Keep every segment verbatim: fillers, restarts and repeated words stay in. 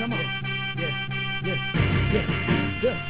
Come on. Yeah, yeah, yeah, yeah.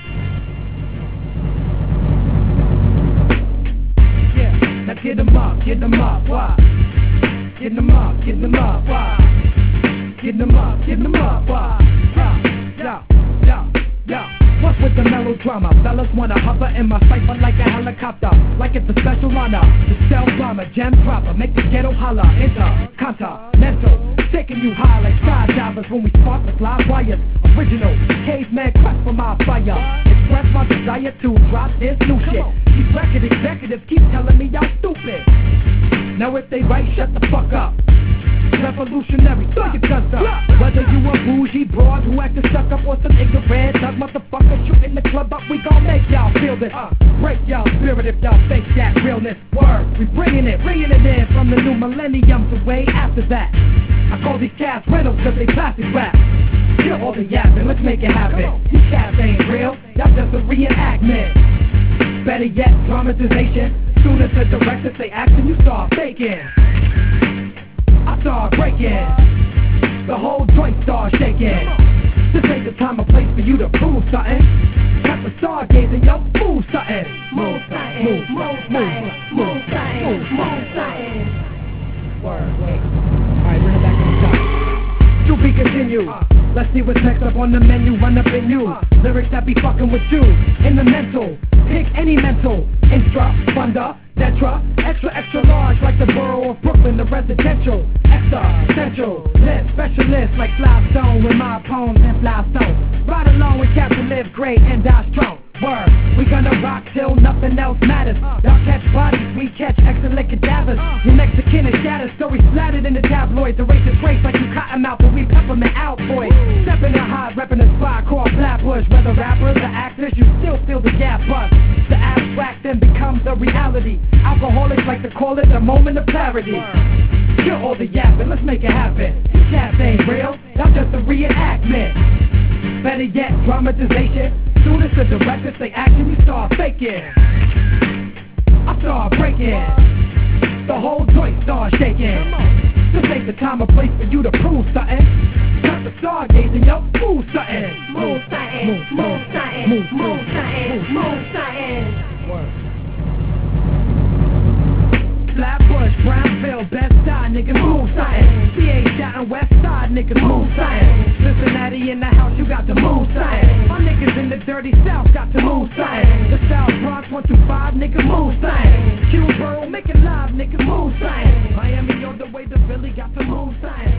Yeah, now get them up, get them up, why? Get them up, get them up, why? Get them up, get them up, why? Yo, yo, yo, yo. What's with the melodrama? Fellas wanna hover in my cipher like a helicopter, like it's a special honor. The cell drama, gem dropper, make the ghetto holler. Intercontinental, taking you high like skydivers when we spark with live wires. Original, caveman quest for my fire. Express my desire to drop this new shit. These record executives keep telling me y'all stupid. Now if they right, shut the fuck up. Revolutionary, throw your guns up. Whether you a bougie broad who actin' stuck up or some ignorant thug motherfucker shooting the club up, we gon' make y'all feel this. uh, Break y'all spirit if y'all fake that realness. Word, we bringing it, bringing it in from the new millennium to way after that. I call these cats rentals cause they plastic rap. Kill all the yapping, let's make it happen. These cats ain't real, y'all just a reenactment. Better yet, dramatization. Soon as the director say action, you start faking. I start breaking, the whole joint starts shaking. This ain't the time or place for you to prove something. Got the stargazing, yo, move something. Move something, move, move, move, move something, move, move something. Word, wait. Alright, bring it back to the top. To be continued. Let's see what's next up on the menu, run up in you. Lyrics that be fucking with you, in the mental. Pick any mental, intra, funda, tetra, extra, extra large like the borough of Brooklyn, the residential, extra, essential, lit, specialist like Fly Stone with my poems and Fly Stone. Ride along with Captain Live Great and die strong. Word, we gonna rock till nothing else matters. Y'all catch bodies, we catch excellent cadavers. You Mexican and shatter stories splattered in the tabloids. Erase the trace like you cotton mouth and we peppermint out, boys. Stepping in hot, repping a spot called Flatbush. Whether rappers or actors, you still feel the gap bust. The abstract then becomes the reality. Alcoholics like to call it the moment of clarity. Kill all the yapping, let's make it happen. These cats ain't real, that's just a reenactment. Better yet, dramatization. Soon as the director say action, you start faking. I start breaking, the whole joint starts shaking. This ain't the time or place for you to prove something. Got the stargazing, yo, move something. Move something, move, move something, move, move something, move something. Flatbush, Brownville, Best Side, niggas move something. C H out West Side, niggas move something. Cincinnati in the house, you got to move something. My niggas in the dirty South got to move something. The South Bronx, one two five, niggas move something. Q Borough, make it live, niggas move something. Miami, on the way to Philly, got to move something.